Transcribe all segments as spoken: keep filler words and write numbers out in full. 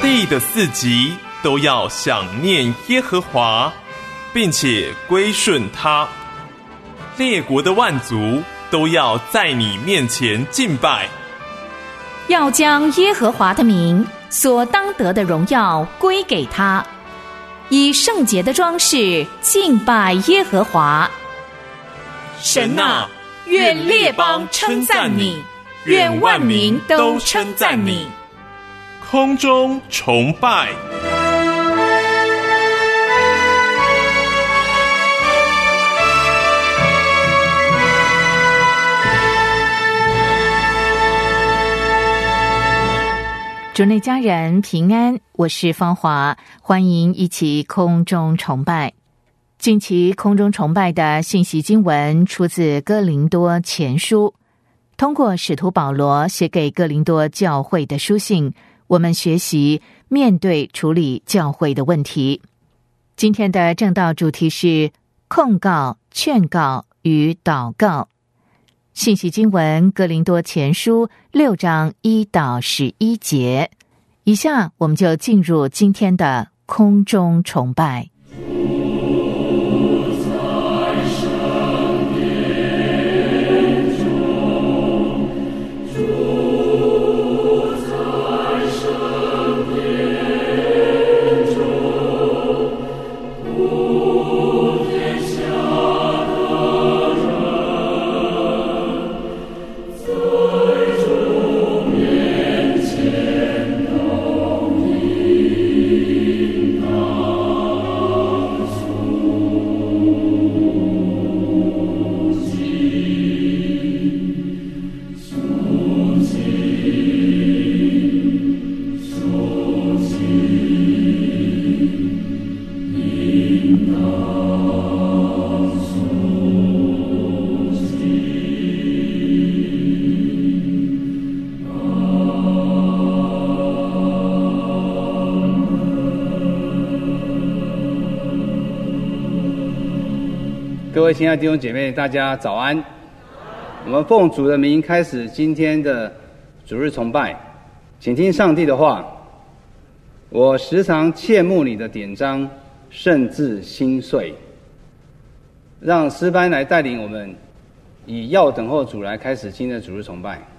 地的四极都要想念耶和华，并且归顺他。列国的万族都要在你面前敬拜， 要将耶和华的名所当得的荣耀归给他，以圣洁的装饰敬拜耶和华。神啊，愿列邦称赞你，愿万民都称赞你。 空中崇拜。 主内家人平安，我是芳华，欢迎一起空中崇拜。近期空中崇拜的信息经文出自哥林多前书，通过使徒保罗写给哥林多教会的书信，我们学习面对处理教会的问题。今天的正道主题是控告、劝告与祷告。信息经文哥林多前书六章一到十一节，以下我们就进入今天的空中崇拜。 各位亲爱的弟兄姐妹，大家早安。我们奉主的名开始今天的主日崇拜，请听上帝的话。我时常切慕你的典章，甚至心碎。让诗班来带领我们，以要等候主来开始今天的主日崇拜。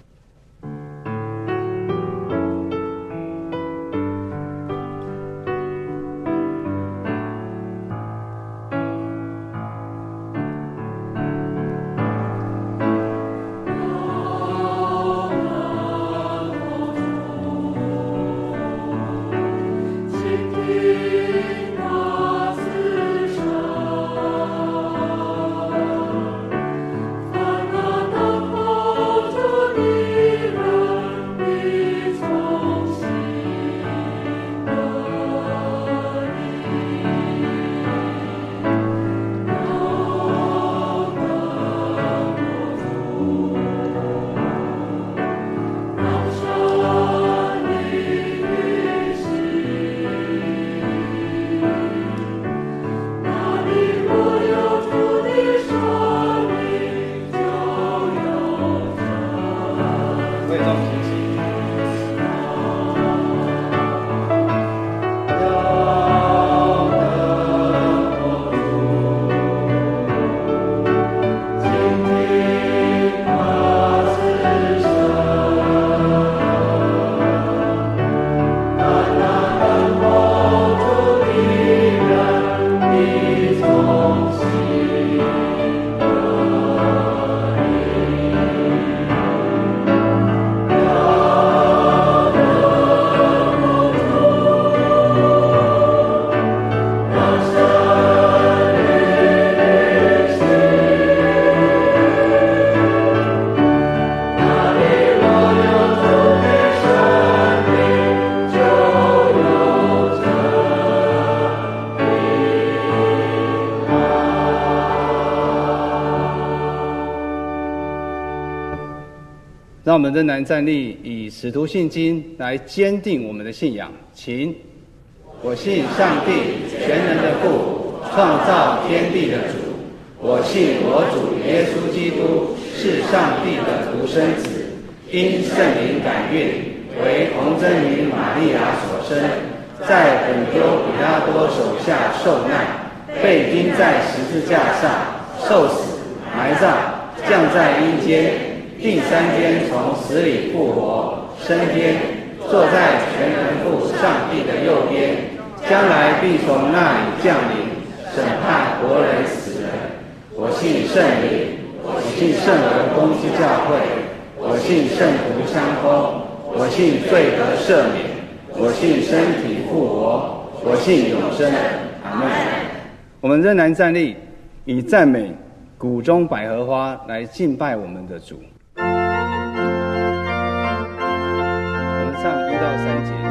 让我们仍然站立，以使徒信经来坚定我们的信仰。请，我信上帝全能的父，创造天地的主。我信我主耶稣基督是上帝的独生子，因圣灵感孕， 为童贞女玛利亚所生，在本丢彼拉多手下受难，被钉在十字架上，受死，埋葬，降在阴间，第三天从死里复活，升天，坐在全能父上帝的右边，将来必从那里降临，审判活人死人。我信圣灵，我信圣而公之教会，我信圣徒相通，我信罪得赦免，我信身体复活，我信永生。阿们。我们仍然站立，以赞美谷中百合花来敬拜我们的主。我们唱一到三节。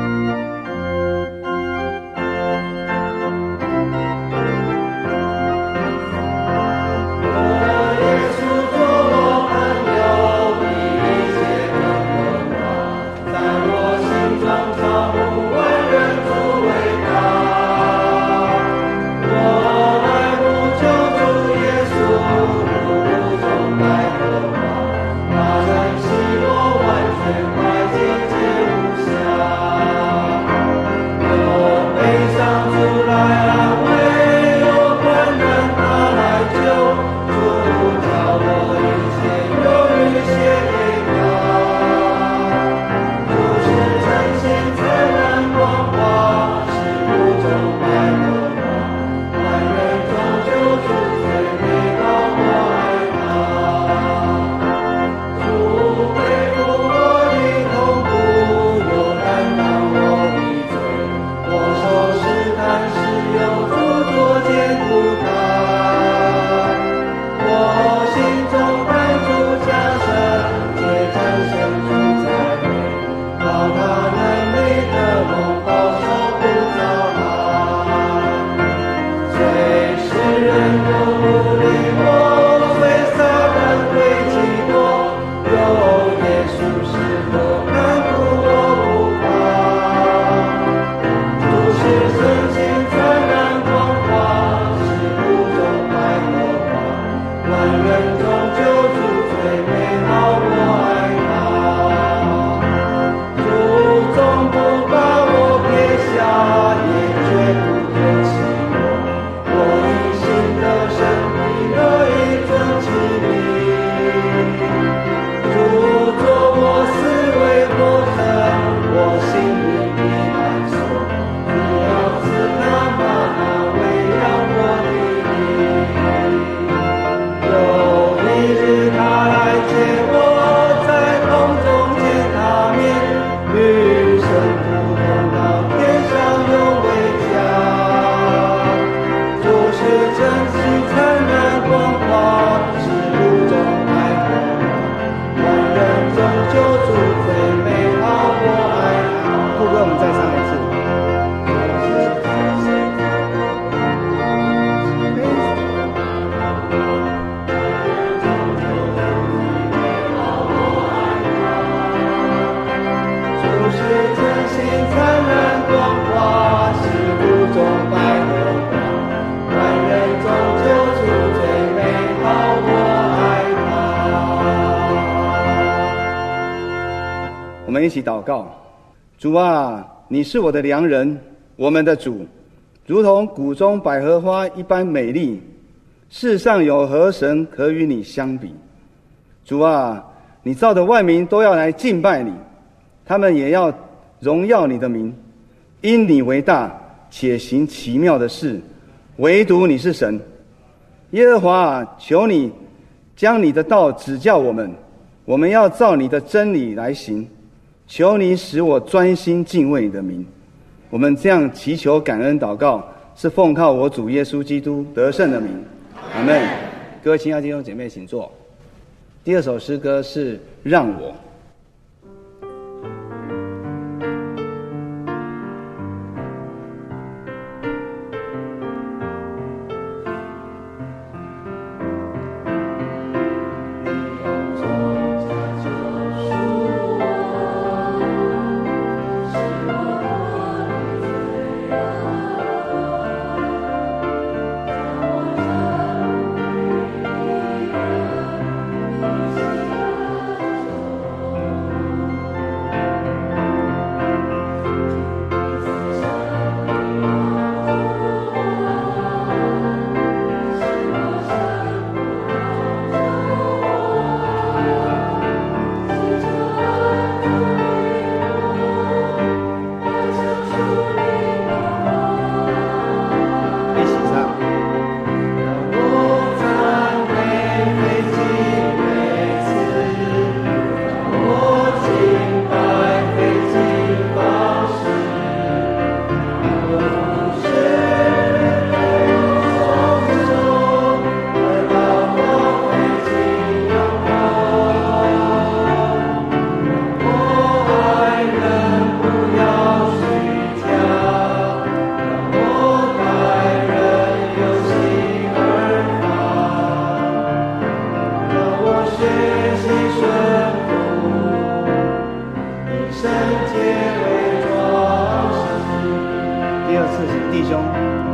我们一起祷告。主啊，你是我的良人，我们的主，如同谷中百合花一般美丽，世上有何神可与你相比？主啊，你造的万民都要来敬拜你，他们也要荣耀你的名，因你为大，且行奇妙的事，唯独你是神。耶和华啊，求你将你的道指教我们，我们要照你的真理来行。求你使我专心敬畏你的名。我们这样祈求感恩祷告，是奉靠我主耶稣基督得胜的名。阿们。各位亲爱的弟兄姐妹，请坐。第二首诗歌是让我。 弟兄。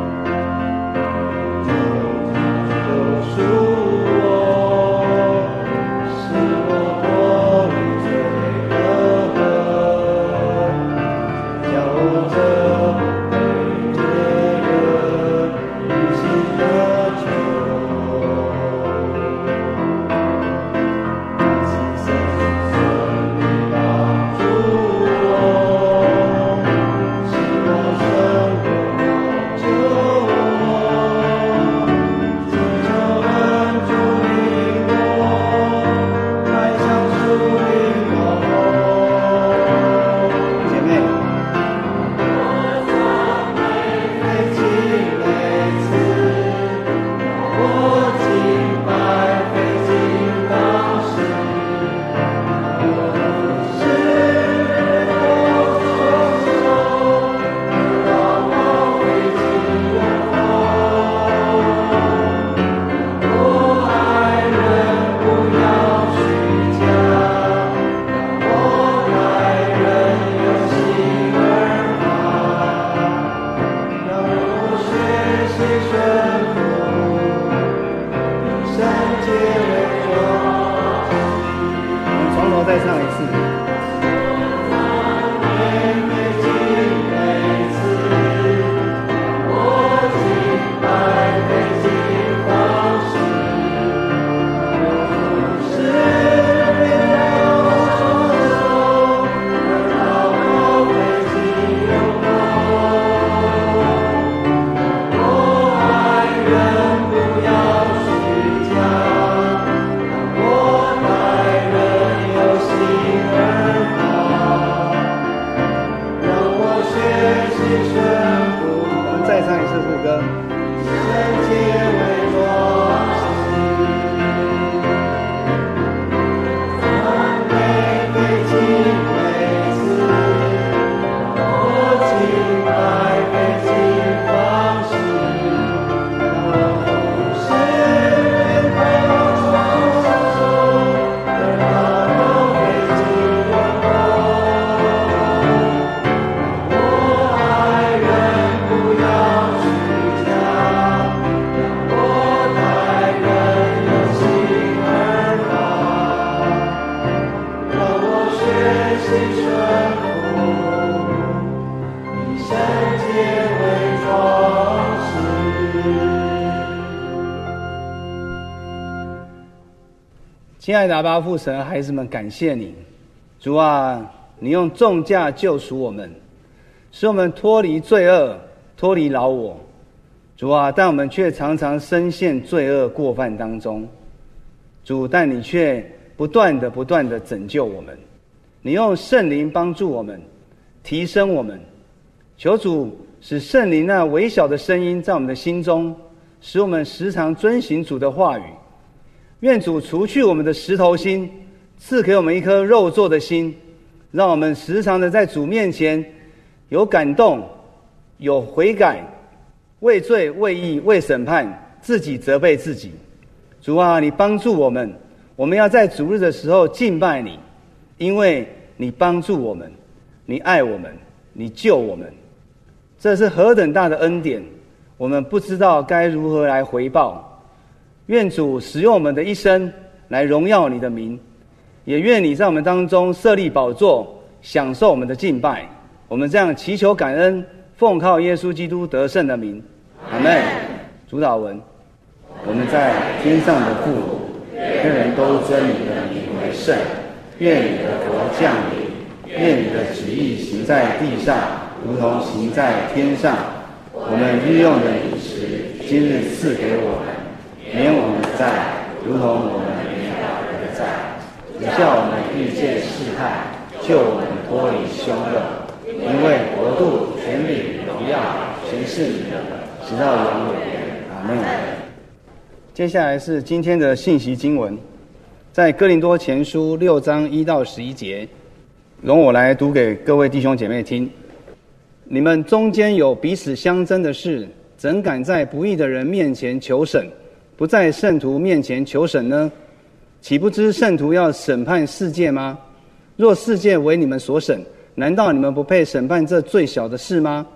亲爱的阿爸父神，孩子们，感谢你，主啊，你用重价救赎我们，使我们脱离罪恶，脱离老我。主啊，但我们却常常深陷罪恶过犯当中。主，但你却不断的、不断的拯救我们。你用圣灵帮助我们，提升我们。求主使圣灵那微小的声音在我们的心中，使我们时常遵行主的话语。愿主除去我们的石头心，赐给我们一颗肉做的心，让我们时常的在主面前有感动，有悔改，为罪为义为审判，自己责备自己。主啊，你帮助我们，我们要在主日的时候敬拜你，因为你帮助我们，你爱我们，你救我们，这是何等大的恩典，我们不知道该如何来回报。愿主使用我们的一生来荣耀你的名，也愿你在我们当中设立宝座，享受我们的敬拜。我们这样祈求感恩，奉靠耶稣基督得胜的名，阿们。主祷文：我们在天上的父，愿人都尊你的名为圣。愿你的国降临，愿你的旨意行在地上，如同行在天上。我们日用的饮食，今日赐给我们，免我们的债，如同我们免了人的债，不叫我们遇见试探，救我们脱离凶恶。因为国度、权柄、荣耀，全是你的，直到永远。阿们。接下来是今天的信息经文，在哥林多前书六章一到十一节，容我来读给各位弟兄姐妹听。你们中间有彼此相争的事，怎敢在不义的人面前求审，不在圣徒面前求审呢？岂不知圣徒要审判世界吗？若世界为你们所审，难道你们不配审判这最小的事吗？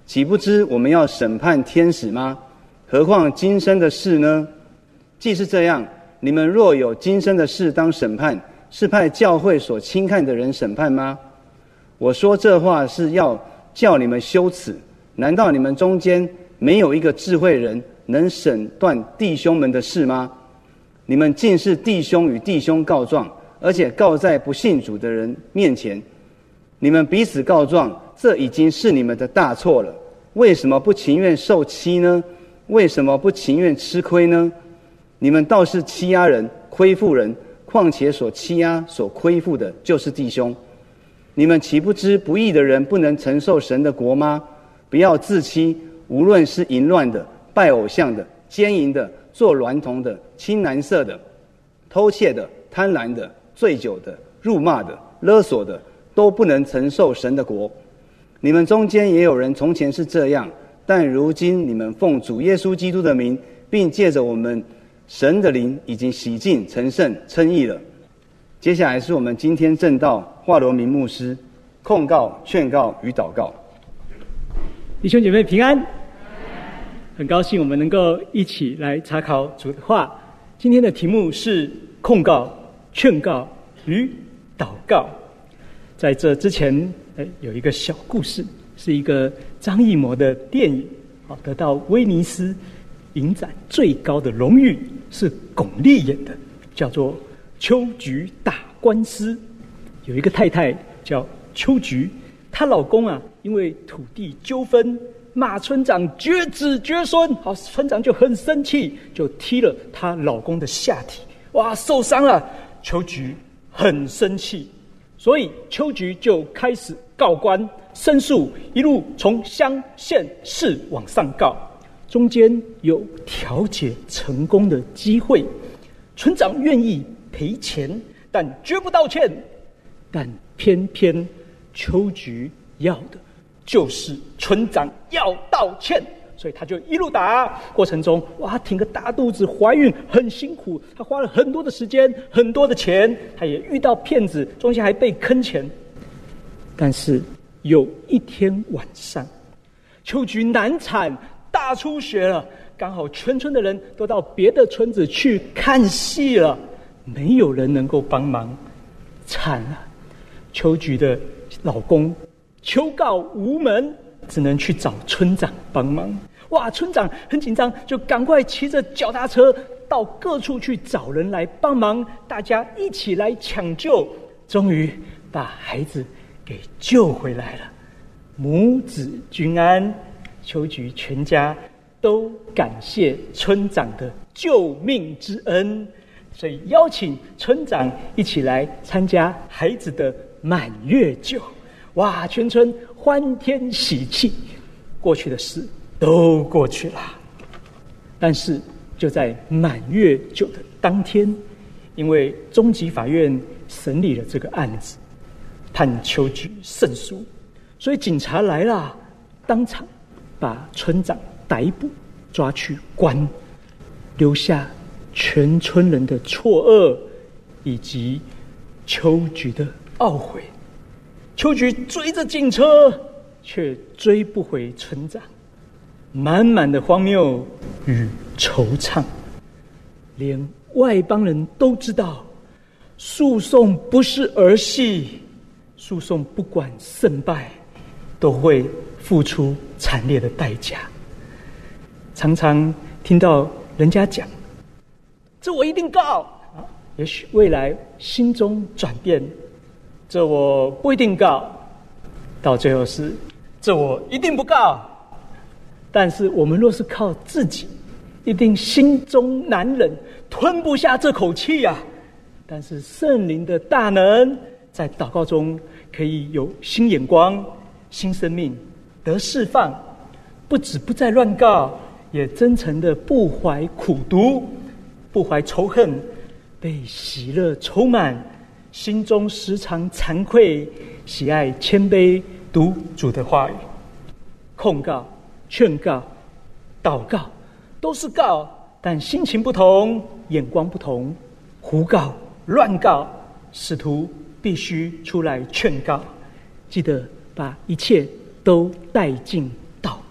岂不知我们要审判天使吗？何况今生的事呢？既是这样，你们若有今生的事当审判，是派教会所轻看的人审判吗？我说这话是要叫你们羞耻。难道你们中间没有一个智慧人能审断弟兄们的事吗？你们竟是弟兄与弟兄告状，而且告在不信主的人面前。你们彼此告状，这已经是你们的大错了。为什么不情愿受欺呢？为什么不情愿吃亏呢？你们倒是欺压人、亏负人，况且所欺压、所亏负的就是弟兄。你们岂不知不义的人不能承受神的国吗？不要自欺，无论是淫乱的、拜偶像的、奸淫的、做娈童的、青蓝色的、偷窃的、贪婪的、醉酒的、辱骂的、勒索的，都不能承受神的国。你们中间也有人从前是这样，但如今你们奉主耶稣基督的名，并借着我们神的灵，已经洗净、成圣、称义了。接下来是我们今天正道华罗明牧师控告、劝告与祷告。 弟兄姐妹平安，很高兴我们能够一起来查考主的话。今天的题目是控告、劝告与祷告。在这之前，有一个小故事，是一个张艺谋的电影，得到威尼斯影展最高的荣誉，是巩俐演的，叫做《秋菊打官司》。有一个太太叫秋菊，她老公啊，因为土地纠纷骂村长绝子绝孙，好，村长就很生气，就踢了她老公的下体，哇，受伤了。秋菊很生气，所以秋菊就开始告官申诉，一路从乡县市往上告，中间有调解成功的机会，村长愿意赔钱，但绝不道歉。但偏偏秋菊要的就是村长要道歉，所以他就一路打，过程中哇，挺个大肚子，怀孕很辛苦，他花了很多的时间，很多的钱，他也遇到骗子，中间还被坑钱。但是有一天晚上，秋菊难产，大出血了，刚好全村的人都到别的村子去看戏了，没有人能够帮忙，惨了。秋菊的老公求告无门，只能去找村长帮忙。哇，村长很紧张，就赶快骑着脚踏车到各处去找人来帮忙，大家一起来抢救，终于把孩子给救回来了，母子均安。秋菊全家都感谢村长的救命之恩，所以邀请村长一起来参加孩子的满月酒。哇，全村欢天喜气，过去的事都过去了。但是就在满月酒的当天，因为中级法院审理了这个案子，判秋菊胜诉，所以警察来了，当场把村长逮捕，抓去关，留下全村人的错愕以及秋菊的懊悔。秋菊追着警车，却追不回村长，满满的荒谬与惆怅。连外邦人都知道，诉讼不是儿戏，诉讼不管胜败，都会付出惨烈的代价。常常听到人家讲，这我一定告，也许未来心中转变，这我不一定告，到最后是这我一定不告。但是我们若是靠自己，一定心中难忍，吞不下这口气啊。但是圣灵的大能在祷告中可以有新眼光、新生命得释放，不止不再乱告，也真诚的不怀苦毒，不怀仇恨，被喜乐充满，心中时常惭愧，喜爱谦卑，读主的话语。控告、劝告、祷告都是告，但心情不同，眼光不同。胡告、乱告，使徒必须出来劝告。记得把一切都带进祷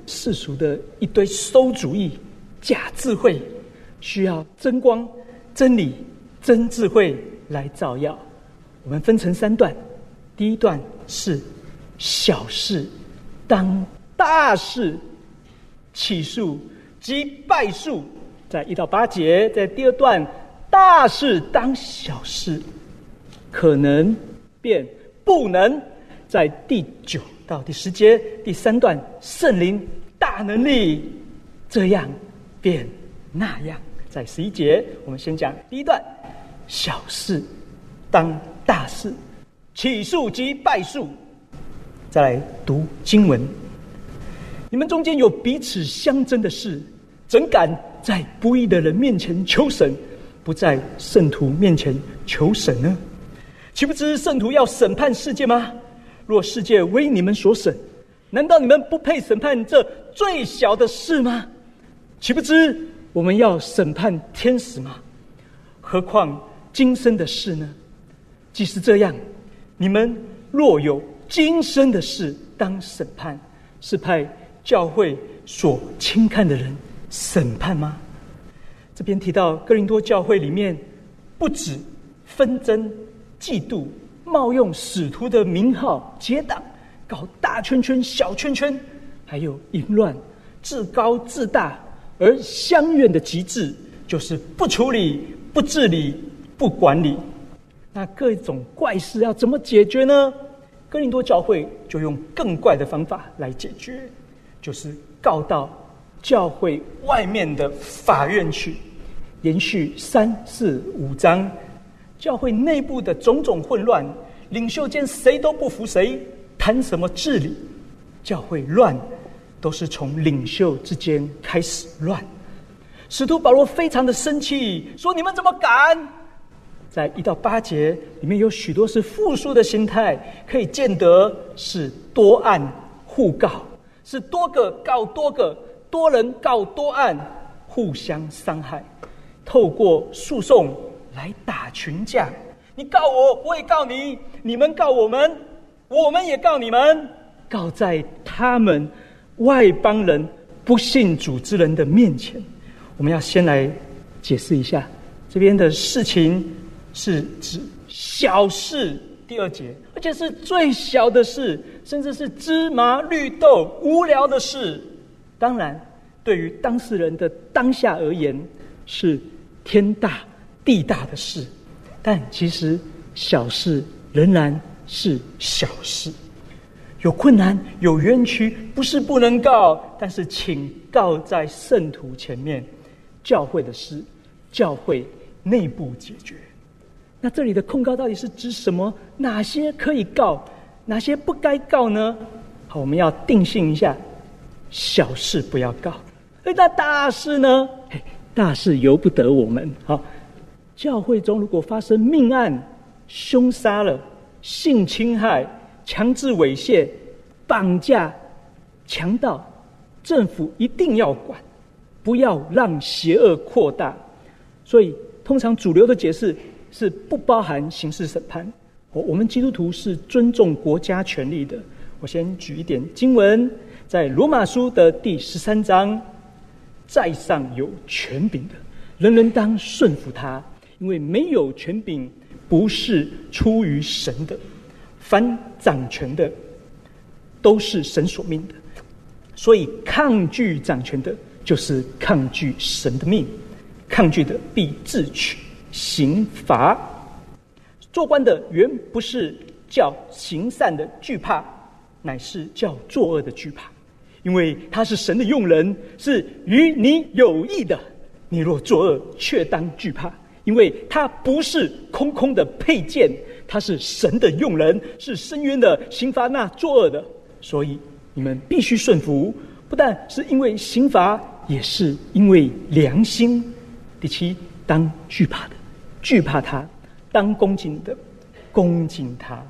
世俗的一堆馊主意、假智慧，需要真光、真理、真智慧来照耀。我们分成三段，第一段是小事当大事，起数即败数，在一到八节。在第二段，大事当小事，可能变不能，在第九到第十节。第三段，圣灵大能力，这样变那样，在十一节。我们先讲第一段，小事当大事，起数即败数。再来读经文，你们中间有彼此相争的事，怎敢在不义的人面前求神，不在圣徒面前求神呢？岂不知圣徒要审判世界吗？若世界为你们所审，难道你们不配审判这最小的事吗？岂不知我们要审判天使吗？何况今生的事呢？即使这样，你们若有今生的事当审判，是派教会所轻看的人审判吗？这边提到哥林多教会里面，不止纷争、嫉妒、冒用使徒的名号结党，搞大圈圈、小圈圈，还有淫乱、自高自大，而相怨的极致就是不处理、不治理、不管理。那各种怪事要怎么解决呢？哥林多教会就用更怪的方法来解决，就是告到教会外面的法院去。延续三四五章，教会内部的种种混乱，领袖间谁都不服谁，谈什么治理？教会乱，都是从领袖之间开始乱。使徒保罗非常的生气，说：“你们怎么敢？”在一到八节里面有许多是复数的形态，可以见得是多案互告，是多个告多个，多人告多案，互相伤害，透过诉讼来打群架。你告我，我也告你，你们告我们，我们也告你们，告在他们外邦人不信主之人的面前。我们要先来解释一下这边的事情，是指小事，第二节，而且是最小的事，甚至是芝麻绿豆无聊的事。当然对于当事人的当下而言是天大地大的事，但其实小事仍然是小事。有困难有冤屈，不是不能告，但是请告在圣徒前面，教会的事教会内部解决。那这里的控告到底是指什么？哪些可以告，哪些不该告呢？好，我们要定性一下，小事不要告。那大事呢？大事由不得我们。好，教会中如果发生命案、凶杀了、性侵害、强制猥亵、绑架、强盗，政府一定要管，不要让邪恶扩大。所以通常主流的解释是不包含刑事审判。我们基督徒是尊重国家权力的。我先举一点经文，在罗马书的第十三章，在上有权柄的，人人当顺服他，因为没有权柄不是出于神的，凡掌权的都是神所命的，所以抗拒掌权的就是抗拒神的命，抗拒的必自取刑罚。做官的原不是叫行善的惧怕，乃是叫作恶的惧怕，因为他是神的用人，是与你有益的。你若作恶，却当惧怕，因为他不是空空的佩剑，他是神的用人，是伸冤的，刑罚那作恶的。所以你们必须顺服，不但是因为刑罚，也是因为良心。第七，当惧怕的惧怕他，当恭敬的恭敬他。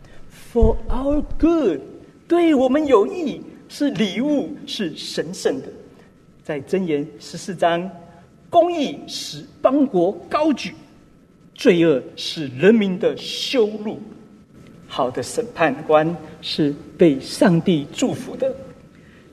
For our good， 对我们有益，是礼物，是神圣的。在箴言十四章，公义使邦国高举，罪恶是人民的羞辱。好的审判官是被上帝祝福的。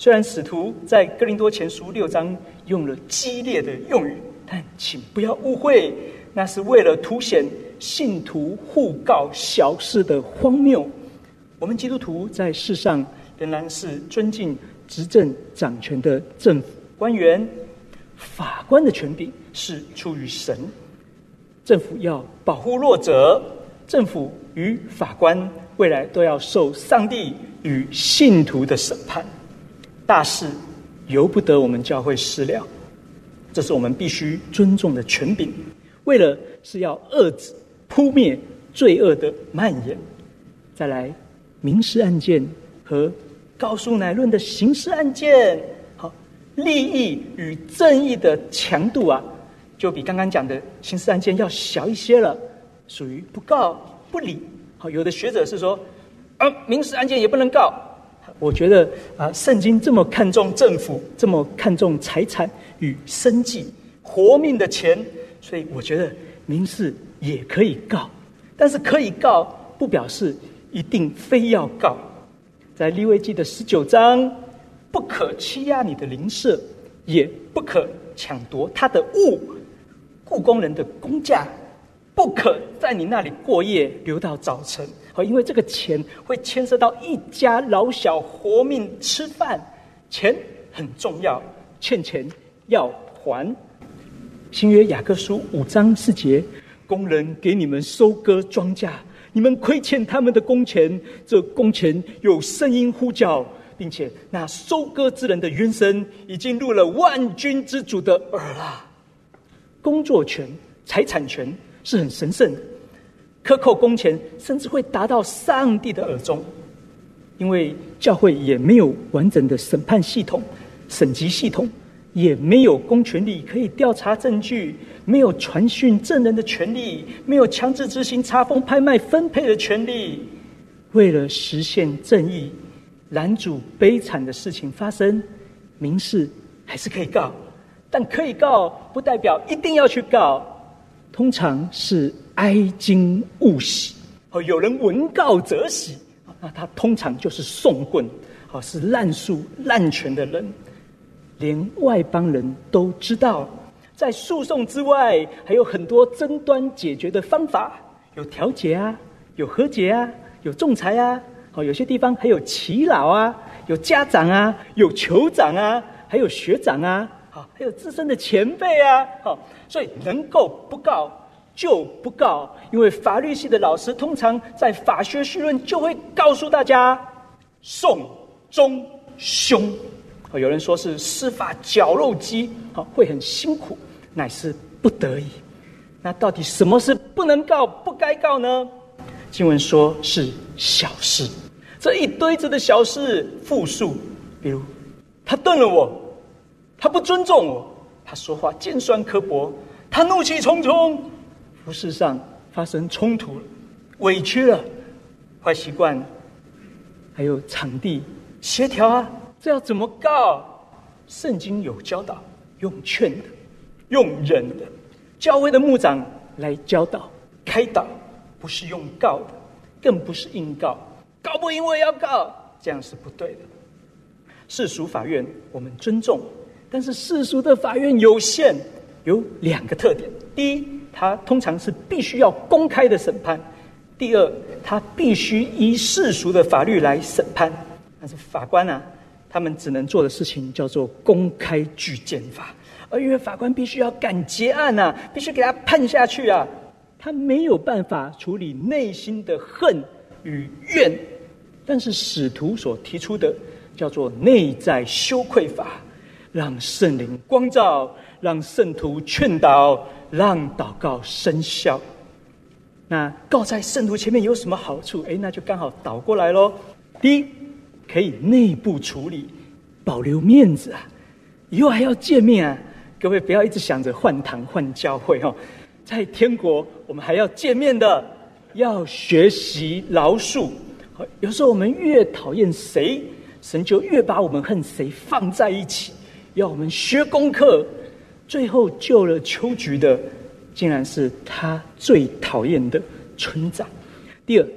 虽然使徒在哥林多前书六章用了激烈的用语，但请不要误会，那是为了凸显信徒互告小事的荒谬。我们基督徒在世上仍然是尊敬执政掌权的政府官员，法官的权柄是出于神。政府要保护弱者，政府与法官未来都要受上帝与信徒的审判。大事由不得我们教会私了，这是我们必须尊重的权柄，为了是要遏制扑灭罪恶的蔓延。再来，民事案件和告诉乃论的刑事案件，好，利益与正义的强度啊，就比刚刚讲的刑事案件要小一些了，属于不告不理。好，有的学者是说，啊，民事案件也不能告。我觉得啊，圣经这么看重政府，这么看重财产与生计、活命的钱，所以我觉得民事也可以告，但是可以告不表示一定非要告。在利未记的十九章，不可欺压你的邻舍，也不可抢夺他的物，雇工人的工价不可在你那里过夜，留到早晨。因为这个钱会牵涉到一家老小活命吃饭，钱很重要，欠钱要还。新约雅各书五章四节，工人给你们收割庄稼，你们亏欠他们的工钱，这工钱有声音呼叫，并且那收割之人的冤声已经入了万军之主的耳了。工作权、财产权是很神圣的，克扣工钱甚至会达到上帝的耳中，因为教会也没有完整的审判系统、审级系统，也没有公权力可以调查证据，没有传讯证人的权利，没有强制执行查封、拍卖、分配的权利。为了实现正义，拦阻悲惨的事情发生，民事还是可以告，但可以告不代表一定要去告，通常是哀矜勿喜，有人闻告则喜，那他通常就是送棍，是滥诉滥权的人。连外邦人都知道，在诉讼之外还有很多争端解决的方法，有调解啊，有和解啊，有仲裁啊，有些地方还有耆老啊，有家长啊，有酋长啊，还有学长啊，还有资深的前辈啊。所以能够不告就不告，因为法律系的老师通常在法学绪论就会告诉大家讼中凶。有人说是司法绞肉机，会很辛苦，乃是不得已。那到底什么是不能告不该告呢？经文说是小事，这一堆子的小事复数，比如他瞪了我，他不尊重我，他说话尖酸刻薄，他怒气冲冲，服事上发生冲突了，委屈了，坏习惯，还有场地协调啊，这要怎么告？圣经有教导，用劝的，用忍的，教会的牧长来教导开导，不是用告的，更不是硬告，告不赢我也要告，这样是不对的。世俗法院我们尊重，但是世俗的法院有限，有两个特点：第一，它通常是必须要公开的审判；第二，它必须依世俗的法律来审判。但是法官啊，他们只能做的事情叫做公开具见法，而因为法官必须要赶结案啊，必须给他判下去啊，他没有办法处理内心的恨与怨。但是使徒所提出的叫做内在羞愧法，让圣灵光照，让圣徒劝导，让祷告生效。那告在圣徒前面有什么好处？诶，那就刚好倒过来咯。第一，可以内部处理，保留面子啊，以后还要见面啊。各位不要一直想着换堂换教会哦，在天国我们还要见面的，要学习饶恕。有时候我们越讨厌谁，神就越把我们和谁放在一起，要我们学功课。最后救了秋菊的，竟然是他最讨厌的村长。第二，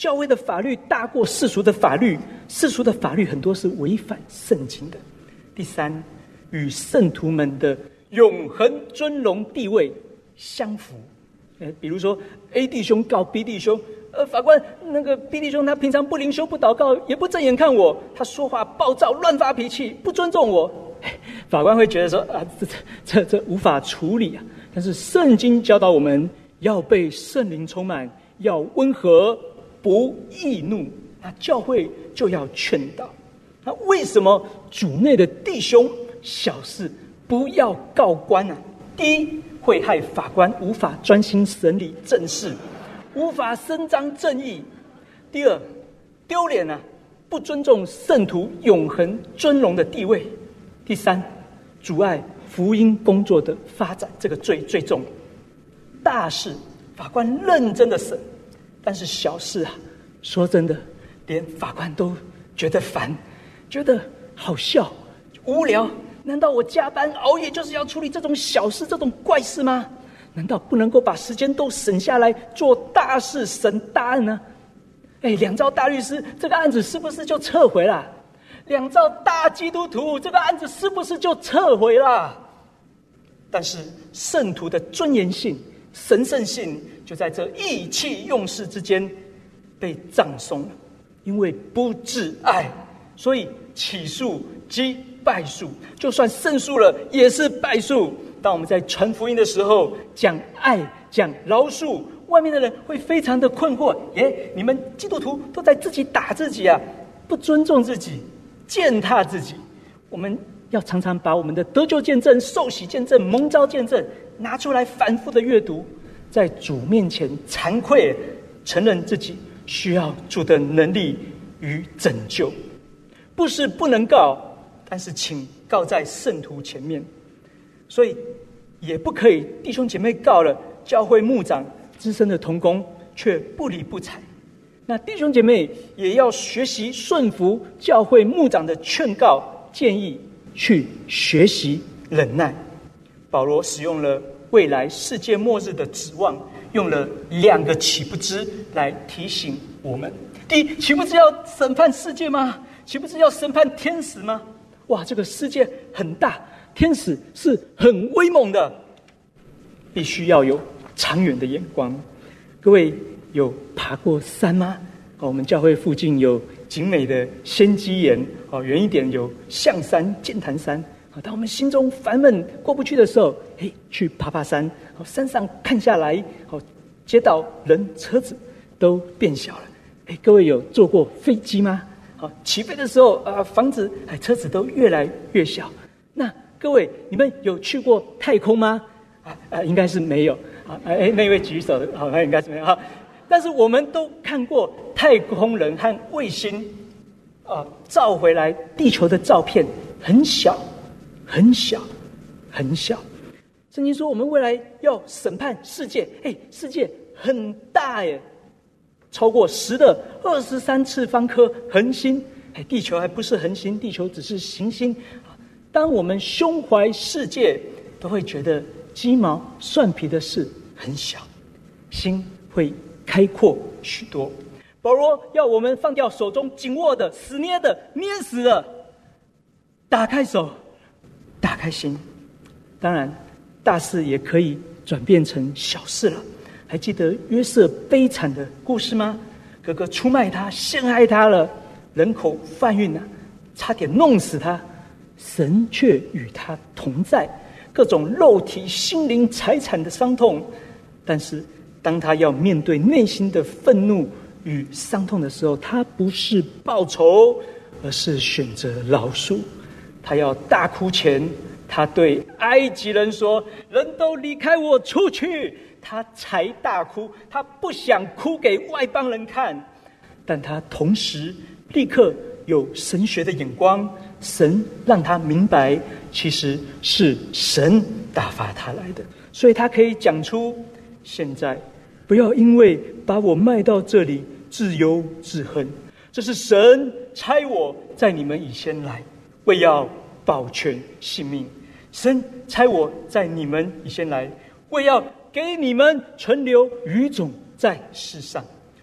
教会的法律大过世俗的法律，世俗的法律很多是违反圣经的。第三，与圣徒们的永恒尊荣地位相符。比如说 A 弟兄告 B 弟兄，呃，法官，那个 B 弟兄他平常不灵修不祷告，也不正眼看我，他说话暴躁乱发脾气，不尊重我。法官会觉得说啊，这这这这无法处理啊。但是圣经教导我们要被圣灵充满，要温和不易怒，那教会就要劝导。那为什么主内的弟兄小事不要告官啊？第一，会害法官无法专心审理正事，无法伸张正义；第二，丢脸啊，不尊重圣徒永恒尊荣的地位；第三，阻碍福音工作的发展，这个最最重。大事法官认真的审，但是小事啊，说真的，连法官都觉得烦，觉得好笑、无聊。难道我加班熬夜就是要处理这种小事、这种怪事吗？难道不能够把时间都省下来做大事、审大案呢？哎，两兆大律师这个案子是不是就撤回了？两兆大基督徒这个案子是不是就撤回了？但是圣徒的尊严性、神圣性就在这意气用事之间被葬送了。因为不自爱，所以起诉即败诉，就算胜诉了也是败诉。当我们在传福音的时候讲爱、讲饶恕，外面的人会非常的困惑，耶，你们基督徒都在自己打自己啊，不尊重自己，践踏自己。我们要常常把我们的得救见证、受洗见证、蒙召见证拿出来反复的阅读，在主面前惭愧承认自己需要主的能力与拯救。不是不能告，但是请告在圣徒前面。所以也不可以弟兄姐妹告了，教会牧长资深的同工却不理不睬。那弟兄姐妹也要学习顺服教会牧长的劝告建议，去学习忍耐。保罗使用了未来世界末日的指望，用了两个岂不知来提醒我们。第一，岂不知要审判世界吗？岂不知要审判天使吗？哇，这个世界很大，天使是很威猛的，必须要有长远的眼光。各位有爬过山吗？我们教会附近有景美的仙基岩，远一点有象山、剑潭山。当我们心中烦闷过不去的时候，嘿，去爬爬山，山上看下来，街道人车子都变小了。哎，各位有坐过飞机吗？起飞的时候，呃，房子、哎，车子都越来越小。那各位，你们有去过太空吗？啊，啊应该是没有。啊，哎，那位举手的，好，那应该是没有。但是我们都看过太空人和卫星，啊，照回来地球的照片，很小，很小，很小。圣经说，我们未来要审判世界，哎，世界很大耶。超过十的二十三次方颗恒星，哎，地球还不是恒星，地球只是行星。当我们胸怀世界，都会觉得鸡毛蒜皮的事很小，心会开阔许多。保罗要我们放掉手中紧握的、死捏的、捏死的，打开手，打开心。当然，大事也可以转变成小事了。还记得约瑟悲惨的故事吗？哥哥出卖他，陷害他了，人口贩运啊，差点弄死他。神却与他同在，各种肉体、心灵、财产的伤痛。但是当他要面对内心的愤怒与伤痛的时候，他不是报仇，而是选择饶恕。他要大哭前，他对埃及人说：“人都离开我出去。”他才大哭，他不想哭给外邦人看，但他同时立刻有神学的眼光，神让他明白，其实是神打发他来的，所以他可以讲出：现在不要因为把我卖到这里自忧自恨，这是神差我在你们以先来，为要保全性命。神差我在你们以先来，为要给你们存留余种在世上。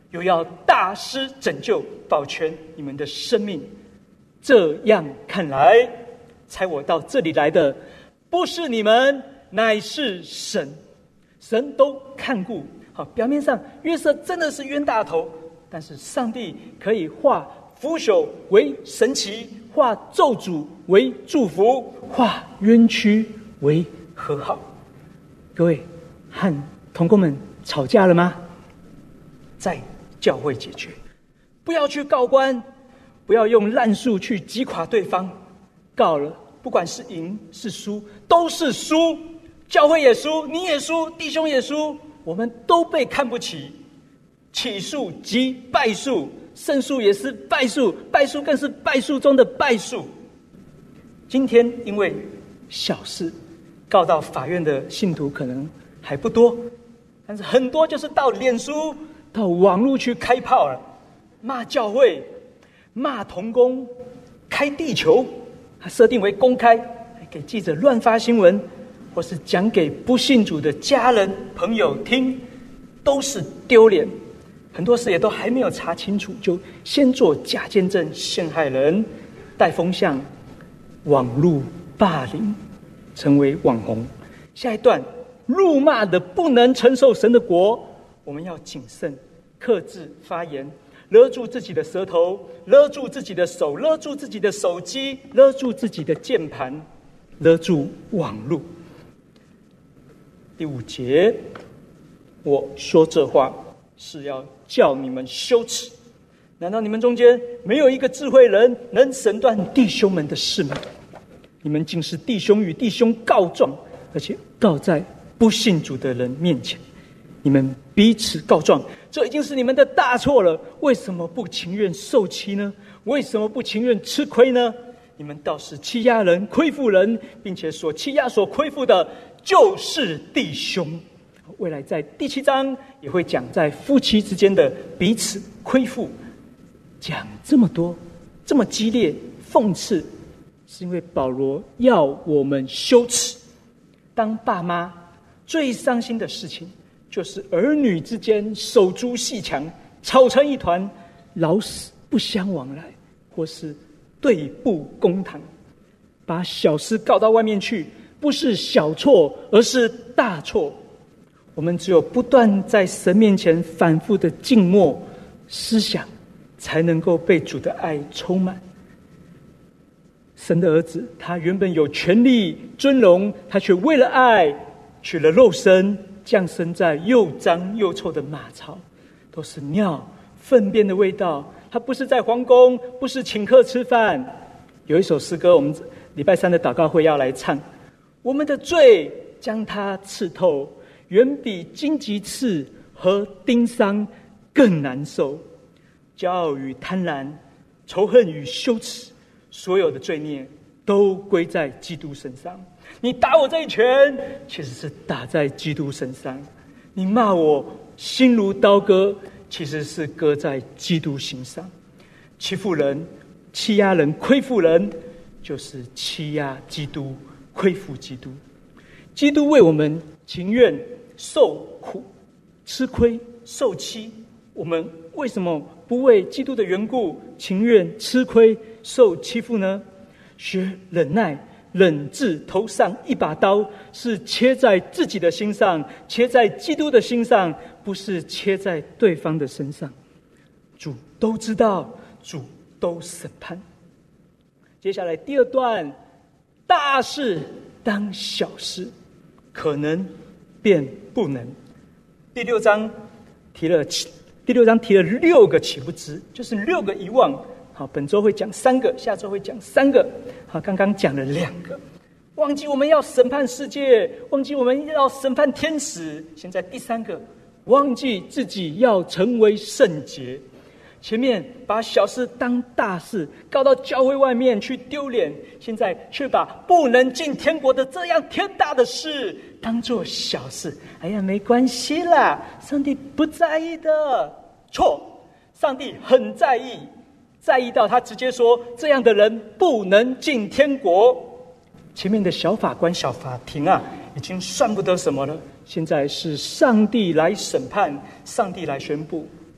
又要大施拯救，保全你们的生命。这样看来，猜我到这里来的不是你们，乃是神。神都看顾。好，表面上约瑟真的是冤大头，但是上帝可以化腐朽为神奇，化咒诅为祝福，化冤屈为和好。各位，和同工们吵架了吗？在教会解决，不要去告官，不要用烂数去击垮对方。告了，不管是赢是输，都是输。教会也输，你也输，弟兄也输，我们都被看不起。起诉即败诉，胜诉也是败诉，败诉更是败诉中的败诉。今天因为小事告到法院的信徒可能还不多，但是很多就是到脸书、到网络去开炮了，骂教会、骂同工、开地球，还设定为公开，还给记者乱发新闻，或是讲给不信主的家人朋友听，都是丢脸。很多事也都还没有查清楚，就先做假见证陷害人，带风向，网路霸凌，成为网红。下一段，辱骂的不能承受神的国，我们要谨慎克制发言，勒住自己的舌头，勒住自己的手，勒住自己的手机，勒住自己的键盘，勒住网路。第五节，我说这话是要叫你们羞耻。难道你们中间没有一个智慧人能审断弟兄们的事吗？你们竟是弟兄与弟兄告状，而且告在不信主的人面前。你们彼此告状，这已经是你们的大错了。为什么不情愿受欺呢？为什么不情愿吃亏呢？你们倒是欺压人、亏负人，并且所欺压、所亏负的就是弟兄。未来在第七章也会讲在夫妻之间的彼此亏负。讲这么多，这么激烈、讽刺，是因为保罗要我们羞耻。当爸妈最伤心的事情，就是儿女之间手足阋墙，吵成一团，老死不相往来，或是对簿公堂，把小事告到外面去，不是小错，而是大错。我们只有不断在神面前反复的静默思想，才能够被主的爱充满。神的儿子，他原本有权力尊荣，他却为了爱取了肉身，降生在又脏又臭的马槽，都是尿粪便的味道。他不是在皇宫，不是请客吃饭。有一首诗歌，我们礼拜三的祷告会要来唱。我们的罪将他刺透，远比荆棘刺和钉伤更难受。骄傲与贪婪，仇恨与羞耻，所有的罪孽都归在基督身上。你打我这一拳，其实是打在基督身上；你骂我心如刀割，其实是割在基督心上。欺负人、欺压人、亏负人，就是欺压基督、亏负基督。基督为我们情愿受苦、吃亏、受欺，我们为什么不为基督的缘故情愿吃亏、受欺负呢？学忍耐，忍字头上一把刀，是切在自己的心上，切在基督的心上，不是切在对方的身上。主都知道，主都审判。接下来第二段，大事当小事，可能便不能。第六章提了第六章提了六个岂不知，就是六个遗忘。好，本周会讲三个，下周会讲三个。好，刚刚讲了两个，忘记我们要审判世界，忘记我们要审判天使。现在第三个，忘记自己要成为圣洁。前面把小事当大事，告到教会外面去丢脸，现在却把不能进天国的这样天大的事当作小事。哎呀，没关系啦，上帝不在意的。错，上帝很在意，在意到他直接说这样的人不能进天国。前面的小法官、小法庭啊，已经算不得什么了。现在是上帝来审判，上帝来宣布，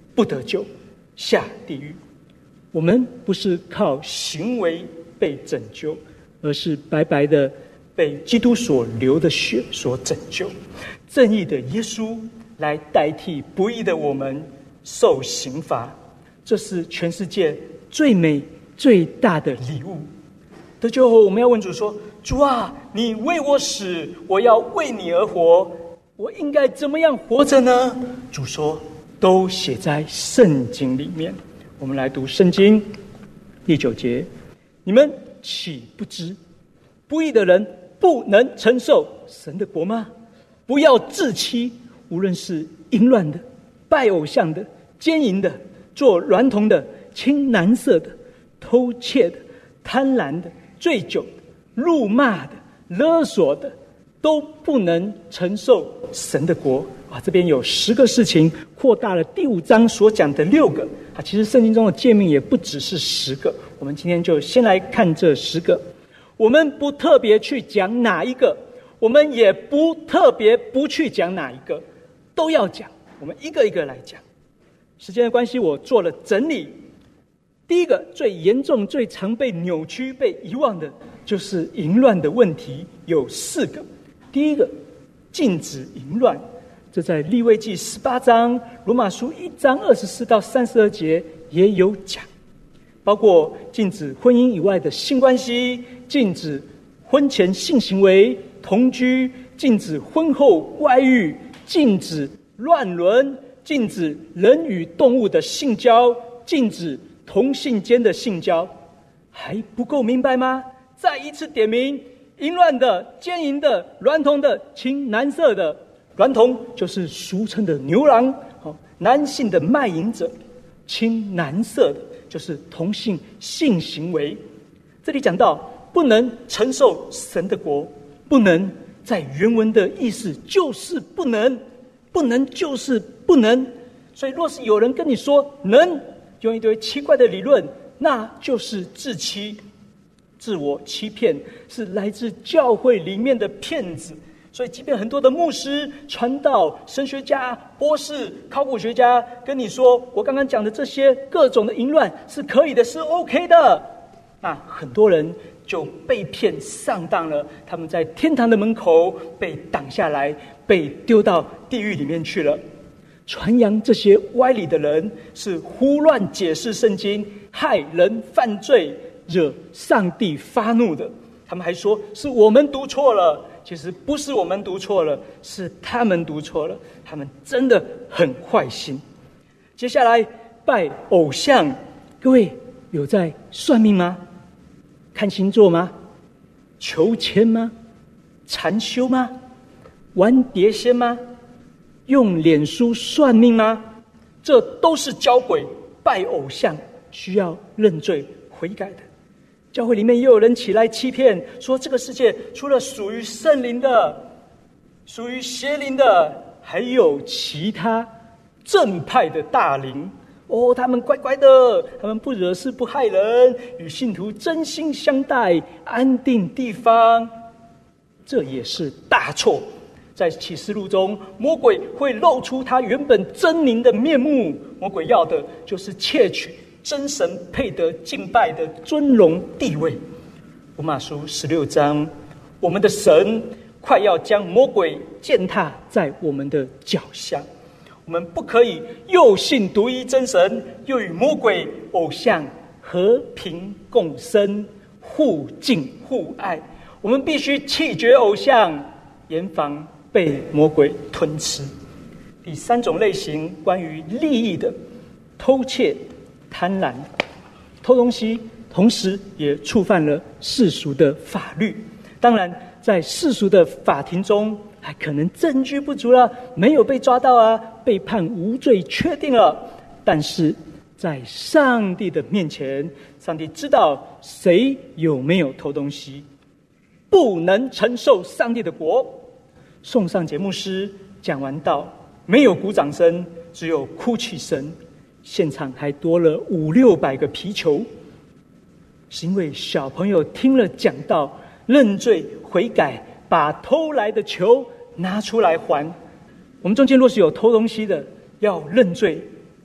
不得救，下地狱。我们不是靠行为被拯救，而是白白的被基督所流的血所拯救。正义的耶稣来代替不义的我们受刑罚，这是全世界最美最大的礼物。得救后，我们要问主说：主啊，你为我死，我要为你而活，我应该怎么样活着呢？主说，都写在圣经里面。我们来读圣经第九节：你们岂不知不义的人不能承受神的国吗？不要自欺，无论是淫乱的、拜偶像的、奸淫的、做娈童的、亲男色的、偷窃的、贪婪的、醉酒的、辱骂的、勒索的，都不能承受神的国。啊，这边有十个事情，扩大了第五章所讲的六个。啊，其实圣经中的诫命也不只是十个，我们今天就先来看这十个。我们不特别去讲哪一个，我们也不特别不去讲哪一个，都要讲，我们一个一个来讲。时间的关系，我做了整理。第一个最严重、最常被扭曲、被遗忘的，就是淫乱的问题，有四个。第一个，禁止淫乱，这在利未记十八章、罗马书一章二十四到三十二节也有讲，包括禁止婚姻以外的性关系，禁止婚前性行为、同居，禁止婚后外遇，禁止乱伦，禁止人与动物的性交，禁止同性间的性交。还不够明白吗？再一次点名：淫乱的、奸淫的、娈童的、亲男色的。娈童就是俗称的牛郎，男性的卖淫者；亲男色的就是同性性行为。这里讲到不能承受神的国，不能，在原文的意思就是不能，不能就是不能。所以若是有人跟你说能，用一堆奇怪的理论，那就是自欺、自我欺骗，是来自教会里面的骗子。所以即便很多的牧师、传道、神学家、博士、考古学家跟你说，我刚刚讲的这些各种的淫乱是可以的，是 OK 的，那很多人就被骗上当了，他们在天堂的门口被挡下来，被丢到地狱里面去了。传扬这些歪理的人是胡乱解释圣经，害人犯罪，惹上帝发怒的。他们还说是我们读错了，其实不是我们读错了，是他们读错了，他们真的很坏心。接下来拜偶像，各位有在算命吗？看星座吗？求签吗？禅修吗？玩碟仙吗？用脸书算命吗？这都是交鬼拜偶像，需要认罪悔改的。教会里面也有人起来欺骗，说这个世界除了属于圣灵的、属于邪灵的，还有其他正派的大灵。哦，他们乖乖的，他们不惹事不害人，与信徒真心相待，安定地方。这也是大错。在启示录中，魔鬼会露出他原本狰狞的面目，魔鬼要的就是窃取真神配得敬拜的尊荣地位。罗马书十六章，我们的神快要将魔鬼践踏在我们的脚下，我们不可以又信独一真神，又与魔鬼偶像和平共生，互敬互爱。我们必须弃绝偶像，严防被魔鬼吞吃。第三种类型，关于利益的，偷窃、贪婪。偷东西同时也触犯了世俗的法律。当然在世俗的法庭中还可能证据不足了，没有被抓到啊，被判无罪确定了。但是在上帝的面前，上帝知道谁有没有偷东西，不能承受上帝的国。送上节目师讲完道，没有鼓掌声，只有哭泣声，现场还多了五六百个皮球，是因为小朋友听了讲道，认罪悔改，把偷来的球拿出来还。我们中间若是有偷东西的，要认罪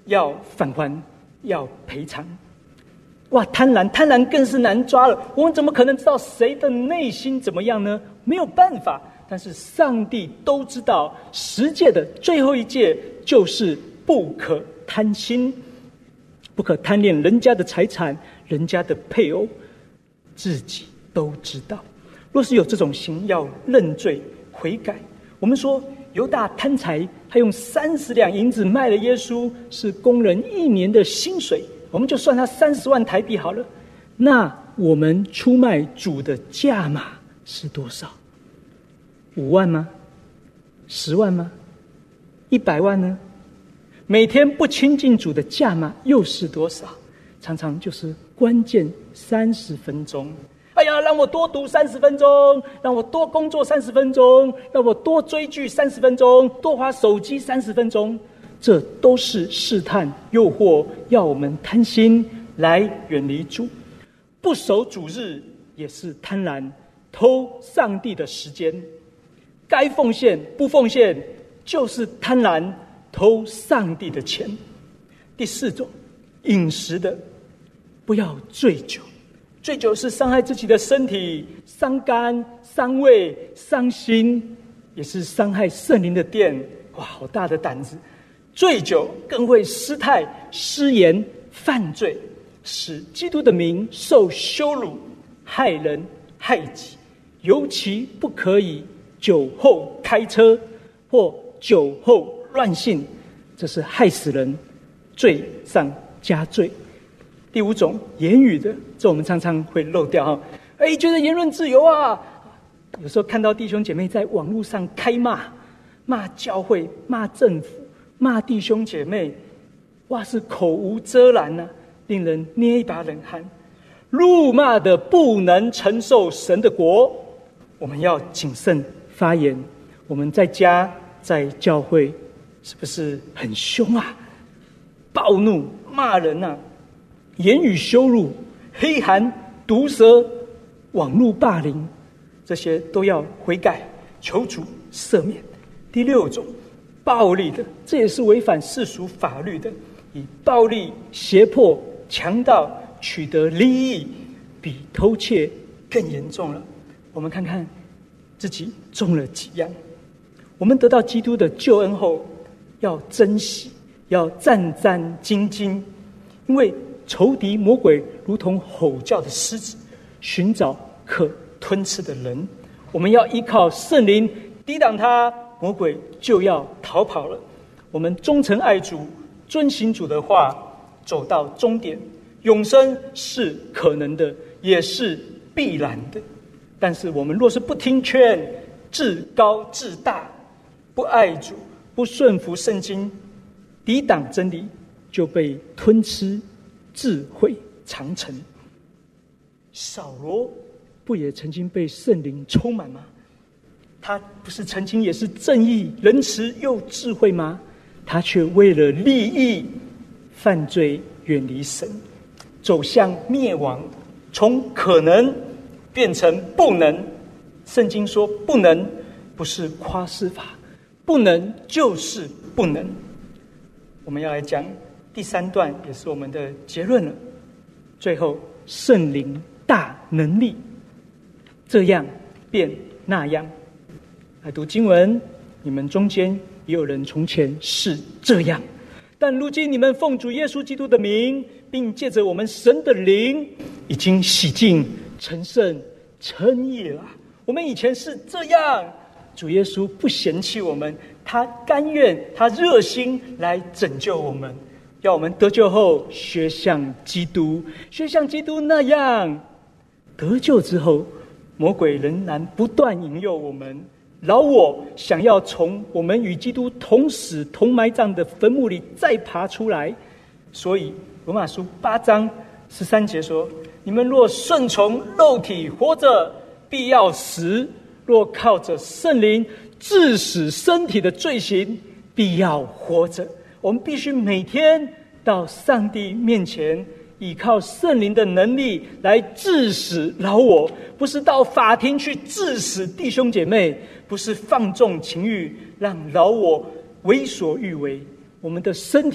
要返还，要赔偿。哇，贪婪，贪婪更是难抓了。我们怎么可能知道谁的内心怎么样呢？没有办法。但是上帝都知道，十诫的最后一诫就是不可贪心，不可贪恋人家的财产、人家的配偶，自己都知道。若是有这种心，要认罪悔改。我们说犹大贪财，他用三十两银子卖了耶稣，是工人一年的薪水，我们就算他三十万台币好了。那我们出卖主的价码是多少？五万吗？十万吗？一百万呢？每天不亲近主的价码又是多少？常常就是关键三十分钟。哎呀，让我多读三十分钟，让我多工作三十分钟，让我多追剧三十分钟，多滑手机三十分钟，这都是试探、诱惑，要我们贪心来远离主。不守主日也是贪婪，偷上帝的时间。该奉献不奉献，就是贪婪，偷上帝的钱。第四种，饮食的，不要醉酒。醉酒是伤害自己的身体，伤肝、伤胃、伤心，也是伤害圣灵的殿。哇，好大的胆子！醉酒更会失态、失言、犯罪，使基督的名受羞辱，害人害己。尤其不可以酒后开车或酒后乱性，这是害死人，罪上加罪。第五种，言语的，这我们常常会漏掉哈。哎，觉得言论自由啊，有时候看到弟兄姐妹在网络上开骂，骂教会、骂政府、骂弟兄姐妹，哇，是口无遮拦啊，令人捏一把冷汗。辱骂的不能承受神的国，我们要谨慎发言。我们在家在教会是不是很凶啊？暴怒骂人啊，言语羞辱、黑函、毒舌、网络霸凌，这些都要悔改，求主赦免。第六种，暴力的，这也是违反世俗法律的，以暴力胁迫、强盗取得利益，比偷窃更严重了。我们看看自己中了几样。我们得到基督的救恩后，要珍惜，要战战兢兢，因为仇敌魔鬼如同吼叫的狮子，寻找可吞吃的人。我们要依靠圣灵抵挡他，魔鬼就要逃跑了。我们忠诚爱主，遵行主的话，走到终点，永生是可能的，也是必然的。但是我们若是不听劝，自高自大，不爱主，不顺服圣经，抵挡真理，就被吞吃，智慧长城。扫罗不也曾经被圣灵充满吗？他不是曾经也是正义、仁慈又智慧吗？他却为了利益犯罪，远离神，走向灭亡，从可能变成不能。圣经说不能不是夸饰法，不能就是不能。我们要来讲第三段，也是我们的结论了。最后，圣灵大能力，这样变那样。来读经文，你们中间也有人从前是这样，但如今你们奉主耶稣基督的名，并借着我们神的灵，已经洗净、成圣、称义了。我们以前是这样，主耶稣不嫌弃我们，他甘愿，他热心来拯救我们，要我们得救后学像基督，学像基督那样。得救之后，魔鬼仍然不断引诱我们，老我想要从我们与基督同死同埋葬的坟墓里再爬出来。所以罗马书八章十三节说，你们若顺从肉体活着，必要死；若靠着圣灵治死身体的罪行，必要活着。我们必须每天到上帝面前，依靠圣灵的能力来治死老我，不是到法庭去治死弟兄姐妹，不是放纵情欲，让老我为所欲为。我们的身体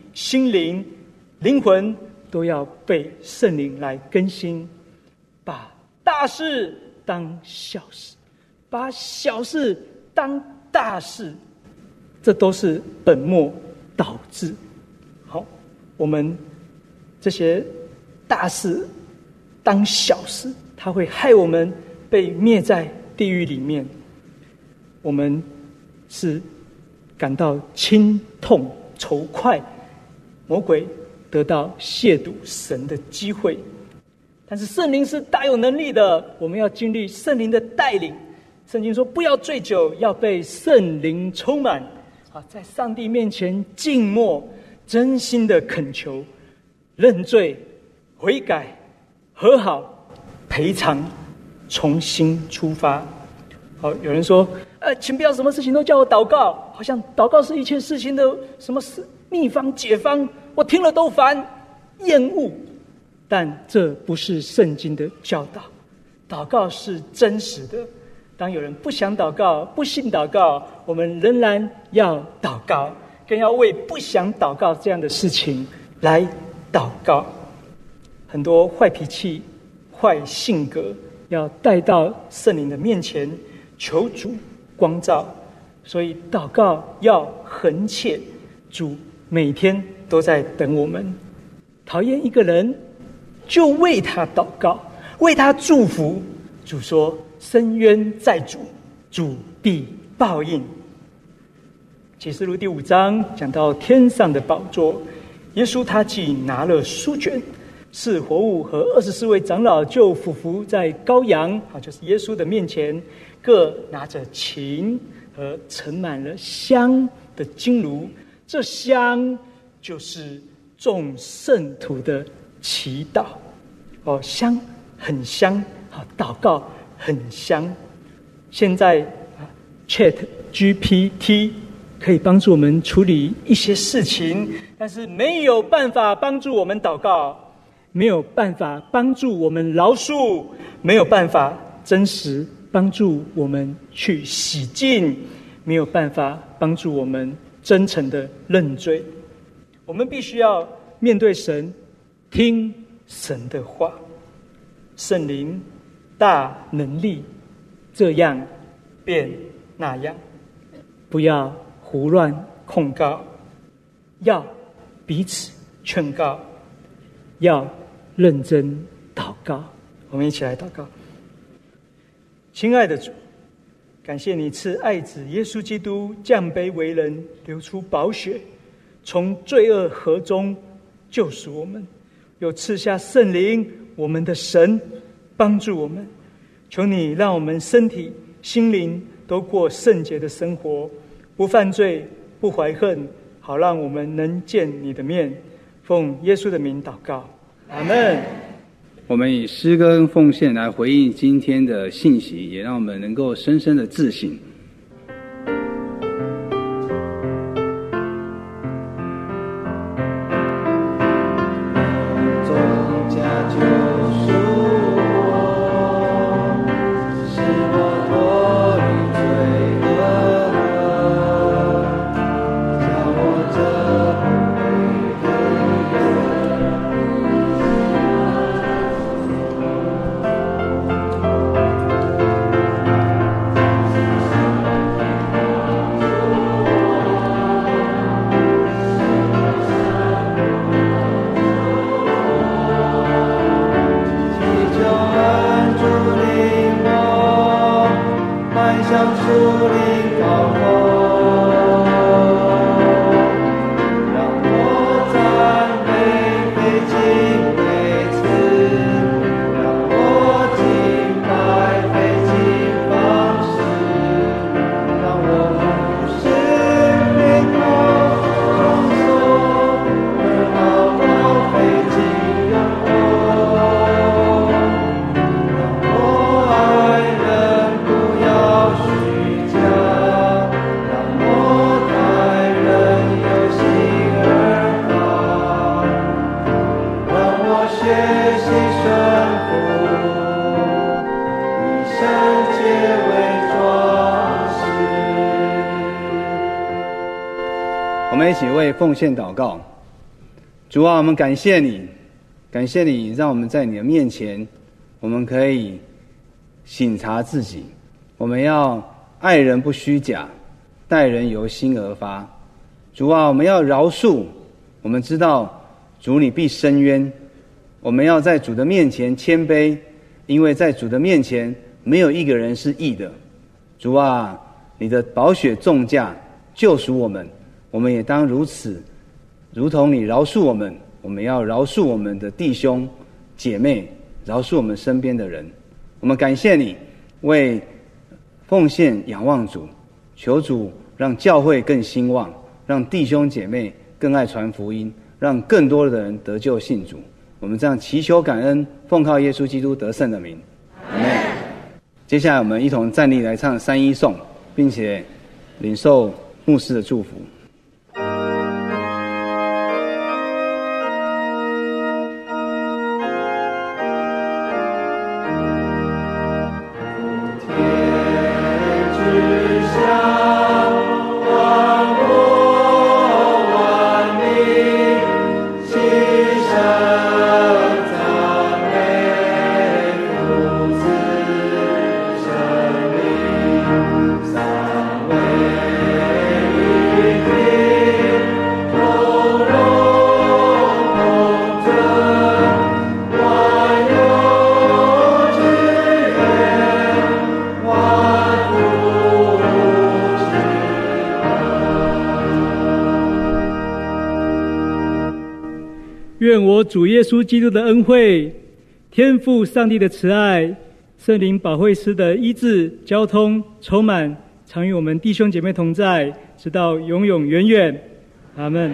心灵、灵魂都要被圣灵来更新，把大事当小事，把小事当大事，这都是本末倒置。好，我们这些大事当小事，它会害我们被灭在地狱里面。我们是感到轻痛愁快，魔鬼得到亵渎神的机会。但是圣灵是大有能力的，我们要经历圣灵的带领。圣经说不要醉酒，要被圣灵充满，在上帝面前静默，真心的恳求，认罪悔改和好赔偿，重新出发。好，有人说呃，请不要什么事情都叫我祷告，好像祷告是一切事情的什么秘方解方，我听了都烦厌恶。但这不是圣经的教导，祷告是真实的。当有人不想祷告，不信祷告，我们仍然要祷告，更要为不想祷告这样的事情来祷告。很多坏脾气、坏性格要带到圣灵的面前，求主光照。所以祷告要恒切，主每天都在等我们。讨厌一个人，就为他祷告，为他祝福。主说伸冤在主，主必报应。启示录第五章讲到天上的宝座，耶稣他既拿了书卷，四活物和二十四位长老就俯伏在羔羊，好，就是耶稣的面前，各拿着琴和盛满了香的金炉。这香就是众圣徒的祈祷。哦，香很香，好，祷告很香。现在 Chat G P T 可以帮助我们处理一些事情，但是没有办法帮助我们祷告，没有办法帮助我们饶恕，没有办法真实帮助我们去洗净，没有办法帮助我们真诚的认罪。我们必须要面对神，听神的话。圣灵大能力，这样变那样，不要胡乱控告，要彼此劝告，要认真祷告。我们一起来祷告。亲爱的主，感谢你赐爱子耶稣基督降卑为人，流出宝血，从罪恶河中救赎我们，又赐下圣灵，我们的神，帮助我们。求你让我们身体心灵都过圣洁的生活，不犯罪，不怀恨，好让我们能见你的面。奉耶稣的名祷告，阿们。 我们以诗歌跟奉献来回应今天的信息，也让我们能够深深的自省。我们一起为奉献祷告。 主啊，我们感谢你，感谢你让我们在你的面前，我们可以省察自己，我们要爱人不虚假，待人由心而发。主啊，我们要饶恕，我们知道主你必伸冤，我们要在主的面前谦卑，因为在主的面前没有一个人是义的。主啊，你的宝血重价救赎我们，我们也当如此，如同你饶恕我们，我们要饶恕我们的弟兄姐妹，饶恕我们身边的人。我们感谢你，为奉献仰望主，求主让教会更兴旺，让弟兄姐妹更爱传福音，让更多的人得救信主。我们这样祈求感恩，奉靠耶稣基督得胜的名，阿们。接下来我们一同站立来唱三一颂，并且领受牧师的祝福。 愿我主耶稣基督的恩惠、天父上帝的慈爱、圣灵保惠师的医治、交通、充满，常与我们弟兄姐妹同在，直到永永远远。阿们。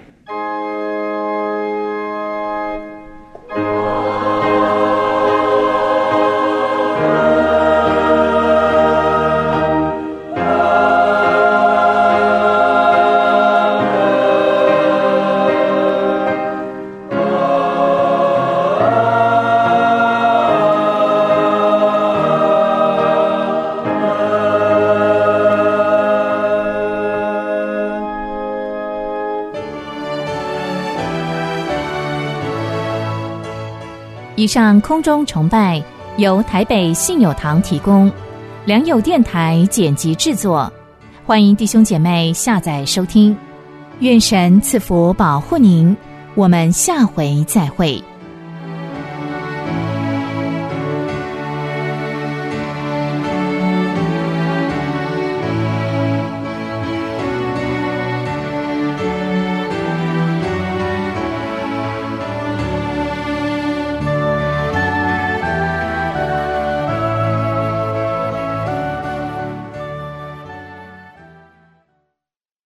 以上空中崇拜由台北信友堂提供，良友电台剪辑制作，欢迎弟兄姐妹下载收听。愿神赐福保护您，我们下回再会。